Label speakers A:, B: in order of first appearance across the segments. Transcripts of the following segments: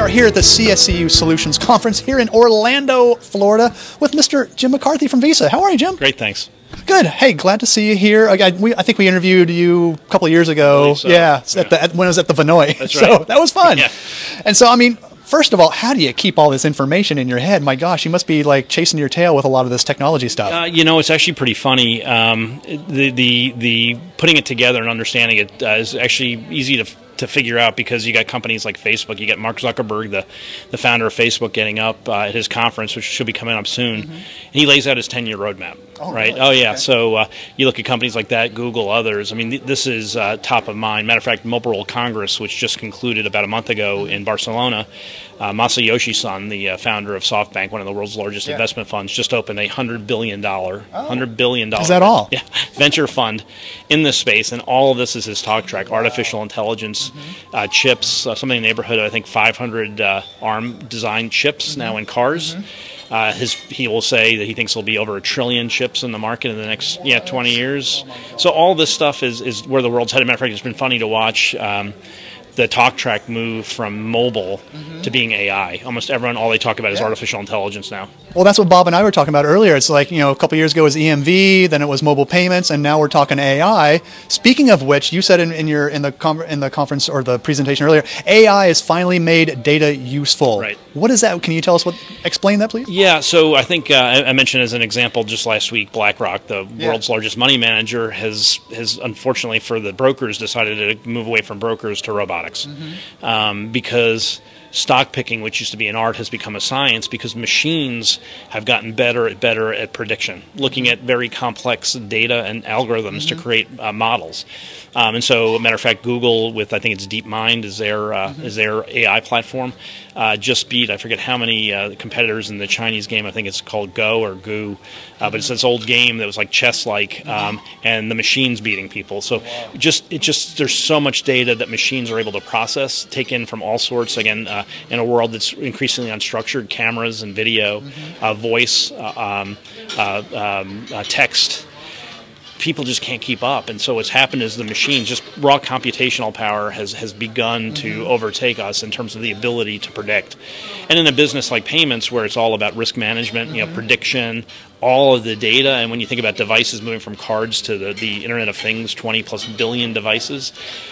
A: are here at the CSCU Solutions Conference here in Orlando, Florida, with Mr. Jim McCarthy from Visa. How are you, Jim?
B: Great, thanks.
A: Good. Hey, glad to see you here. I think we interviewed you a couple of years ago.
B: So.
A: Yeah, when I was at the Vinoy.
B: That's right.
A: So that was fun.
B: Yeah.
A: And so, I mean, first of all, how do you keep all this information in your head? My gosh, you must be like chasing your tail with a lot of this technology stuff.
B: It's actually pretty funny. The putting it together and understanding it is actually easy to figure out, because you got companies like Facebook. You got Mark Zuckerberg, the founder of Facebook, getting up at his conference, which should be coming up soon. And he lays out his 10-year roadmap.
A: Oh,
B: right?
A: Really?
B: Oh, yeah.
A: Okay.
B: So you look at companies like that, Google, others. I mean, this is top of mind. Matter of fact, Mobile World Congress, which just concluded about a month ago in Barcelona, Masayoshi Son, the founder of SoftBank, one of the world's largest investment funds, just opened a $100 billion
A: Is that all?
B: Yeah, venture fund in this space, and all of this is his talk track: artificial intelligence, chips, something in the neighborhood of, I think, 500 ARM designed chips now in cars. He will say that he thinks there'll be over 1 trillion chips in the market in the next 20 years. So all this stuff is where the world's headed. Matter of fact, it's been funny to watch the talk track move from mobile to being AI. Almost everyone, all they talk about is artificial intelligence now.
A: Well, that's what Bob and I were talking about earlier. It's like, a couple of years ago it was EMV, then it was mobile payments, and now we're talking AI. Speaking of which, you said in the conference or the presentation earlier, AI has finally made data useful.
B: Right.
A: What is that? Can you tell us explain that, please?
B: Yeah, so I think I mentioned as an example just last week, BlackRock, the world's largest money manager, has unfortunately for the brokers decided to move away from brokers to robotics. Because stock picking, which used to be an art, has become a science, because machines have gotten better at prediction, looking at very complex data and algorithms to create models. And so, a matter of fact, Google, with I think it's DeepMind, is their AI platform, just beat, I forget how many competitors in the Chinese game. I think it's called Go or Goo, but it's this old game that was like chess-like, and the machine's beating people. So, there's so much data that machines are able to process, take in from all sorts. Again, in a world that's increasingly unstructured, cameras and video, voice, text. People just can't keep up, and so what's happened is the machine, just raw computational power, has begun to overtake us in terms of the ability to predict. And in a business like payments, where it's all about risk management, prediction, all of the data, and when you think about devices moving from cards to the Internet of Things, 20+ billion devices,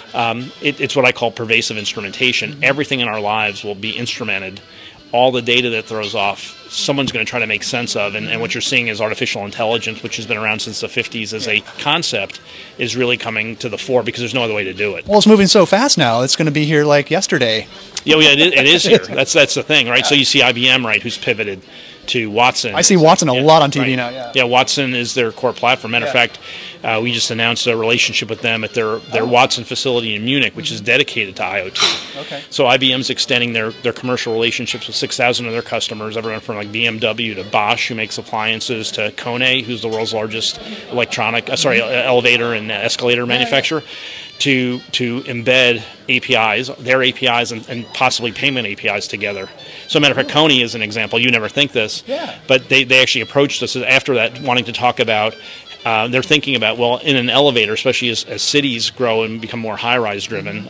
B: it's what I call pervasive instrumentation. Everything in our lives will be instrumented. All the data that throws off, someone's going to try to make sense of, and what you're seeing is artificial intelligence, which has been around since the 50s as a concept, is really coming to the fore, because there's no other way to do it.
A: Well, it's moving so fast now. It's going to be here like yesterday.
B: Yeah, it is here. That's the thing, right? So you see IBM, right, who's pivoted to Watson.
A: I see Watson a lot on TV now.
B: Yeah, Watson is their core platform. Matter of fact, we just announced a relationship with them at their Watson facility in Munich, which is dedicated to IoT.
A: Okay.
B: So IBM's extending their commercial relationships with 6,000 of their customers, everyone from like BMW to Bosch, who makes appliances, to Kone, who's the world's largest elevator and escalator manufacturer. To embed APIs, their APIs, and possibly payment APIs together. So, matter of fact, Kone is an example. You never think this, but they actually approached us after that, wanting to talk about. They're thinking about, well, in an elevator, especially as cities grow and become more high-rise driven.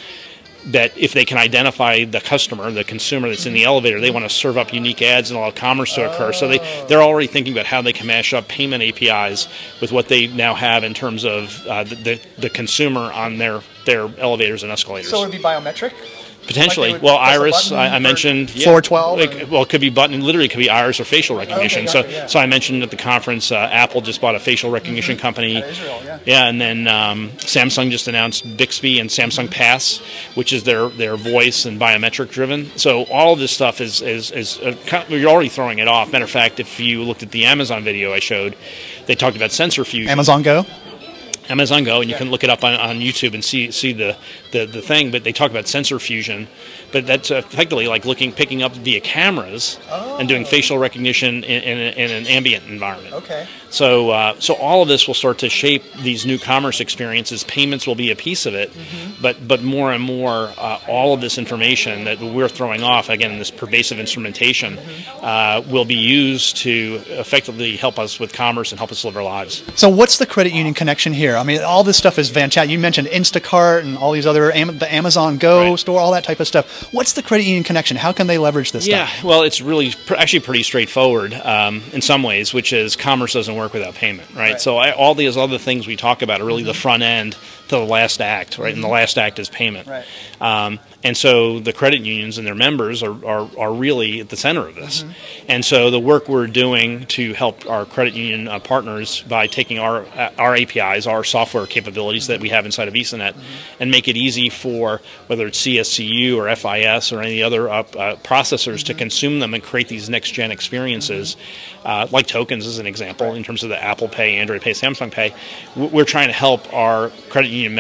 B: That if they can identify the customer, the consumer that's in the elevator, they want to serve up unique ads and allow commerce to occur. So they're already thinking about how they can mash up payment APIs with what they now have in terms of the consumer on their elevators and escalators.
A: So it would be biometric?
B: Potentially. Well, iris, I mentioned.
A: Floor 12?
B: Well, it could be button. Literally, it could be iris or facial recognition.
A: Okay, gotcha,
B: So I mentioned at the conference, Apple just bought a facial recognition company.
A: Out of Israel,
B: and then Samsung just announced Bixby and Samsung Pass, which is their voice and biometric driven. So all of this stuff is you're already throwing it off. Matter of fact, if you looked at the Amazon video I showed, they talked about sensor fusion.
A: Amazon Go,
B: and you can look it up on YouTube and see the thing. But they talk about sensor fusion, but that's effectively like picking up via cameras and doing facial recognition in an ambient environment.
A: Okay.
B: So all of this will start to shape these new commerce experiences. Payments will be a piece of it, but more and more, all of this information that we're throwing off, again, in this pervasive instrumentation, will be used to effectively help us with commerce and help us live our lives.
A: So what's the credit union connection here? I mean, all this stuff is fantastic. You mentioned Instacart and all these other together the Amazon Go
B: Right.
A: store, all that type of stuff. What's the credit union connection? How can they leverage this
B: Yeah,
A: stuff?
B: well, it's really actually pretty straightforward in some ways, which is commerce doesn't work without payment, right?
A: Right.
B: So all these other things we talk about are really the front end to the last act, right? And the last act is payment.
A: Right.
B: And so the credit unions and their members are really at the center of this. And so the work we're doing to help our credit union partners by taking our APIs, our software capabilities that we have inside of VisaNet, and make it easy for whether it's CSCU or FIS or any other processors to consume them and create these next-gen experiences, like tokens as an example, in terms of the Apple Pay, Android Pay, Samsung Pay. We're trying to help our credit union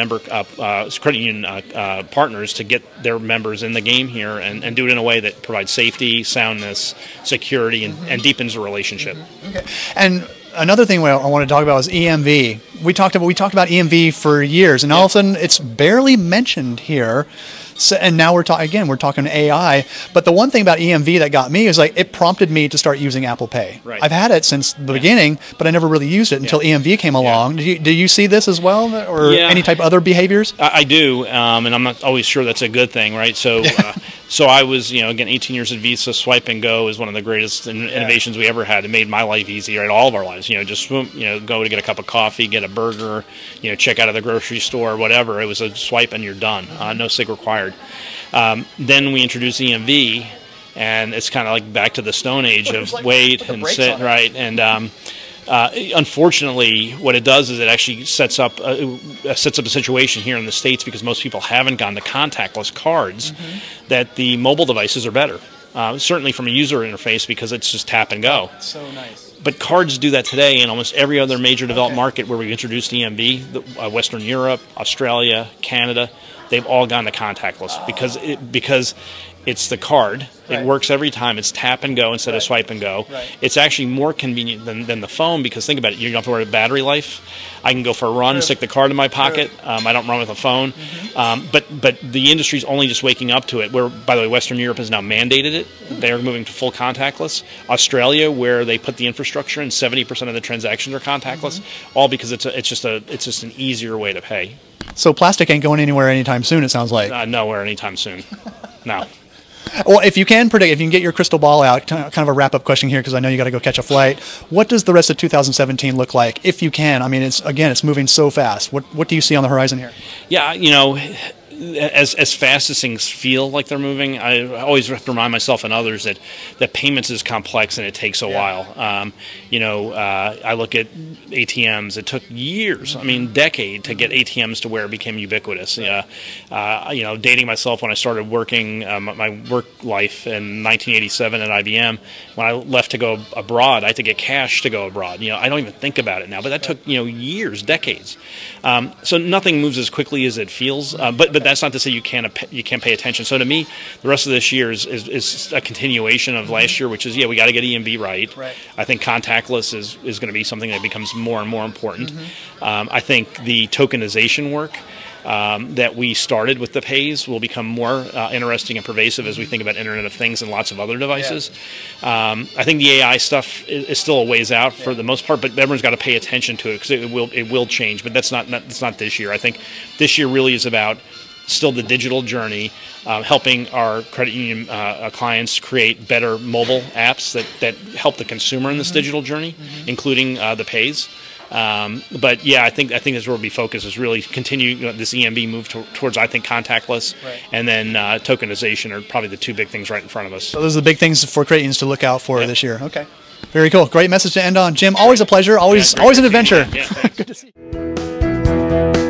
B: partners to get their members in the game here and do it in a way that provides safety, soundness, security, and deepens the relationship.
A: Okay. And another thing I want to talk about is EMV. We talked about EMV for years, and all of a sudden it's barely mentioned here. So, and now we're talking AI. But the one thing about EMV that got me is like it prompted me to start using Apple Pay.
B: Right.
A: I've had it since the beginning, but I never really used it until EMV came along. Do you see this as well, or any type of other behaviors?
B: I do, and I'm not always sure that's a good thing, right? So, so I was, again, 18 years at Visa. Swipe and Go is one of the greatest innovations we ever had. It made my life easy, right? All of our lives. Just go to get a cup of coffee, get a burger, check out of the grocery store, whatever. It was a swipe and you're done. No SIG required. Then we introduced EMV, and it's kind of like back to the Stone Age of wait and sit, right? And unfortunately, what it does is it actually sets up a situation here in the States, because most people haven't gone to contactless cards, that the mobile devices are better. Certainly from a user interface, because it's just tap and go.
A: So nice.
B: But cards do that today in almost every other major developed market where we introduced EMV, Western Europe, Australia, Canada. They've all gone to contactless because it's the card. It works every time. It's tap and go instead of swipe and go. It's actually more convenient than the phone, because think about it. You don't have to worry about battery life. I can go for a run, stick the card in my pocket. I don't run with a phone. But the industry's only just waking up to it. Where, by the way, Western Europe has now mandated it. They're moving to full contactless. Australia, where they put the infrastructure and 70% of the transactions are contactless, all because it's just an easier way to pay.
A: So plastic ain't going anywhere anytime soon, it sounds like.
B: Nowhere anytime soon. No.
A: Well, if you can get your crystal ball out, kind of a wrap-up question here, because I know you got to go catch a flight. What does the rest of 2017 look like, if you can? I mean, it's moving so fast. What do you see on the horizon here?
B: Yeah, as fast as things feel like they're moving, I always have to remind myself and others that payments is complex and it takes a while. I look at ATMs. It took years, decade, to get ATMs to where it became ubiquitous. Dating myself, when I started working my work life in 1987 at IBM, when I left to go abroad, I had to get cash to go abroad. I don't even think about it now, but that took years, decades. So nothing moves as quickly as it feels, but that's not to say you can't pay attention. So to me, the rest of this year is a continuation of last year, which is we got to get EMV right. I think contactless is going to be something that becomes more and more important. I think the tokenization work that we started with the pays will become more interesting and pervasive as we think about Internet of Things and lots of other devices. I think the AI stuff is still a ways out for the most part, but everyone's got to pay attention to it, because it will change. But that's not this year. I think this year really is about still the digital journey, helping our credit union clients create better mobile apps that help the consumer in this digital journey, including the pays. But yeah, I think that's where we'll be focused, is really continue this EMV move towards, I think, contactless, and then tokenization are probably the two big things right in front of us.
A: So those are the big things for credit unions to look out for this year. Okay. Very cool. Great message to end on. Jim, always a pleasure. Always an adventure.
B: Yeah,
A: Good to see you.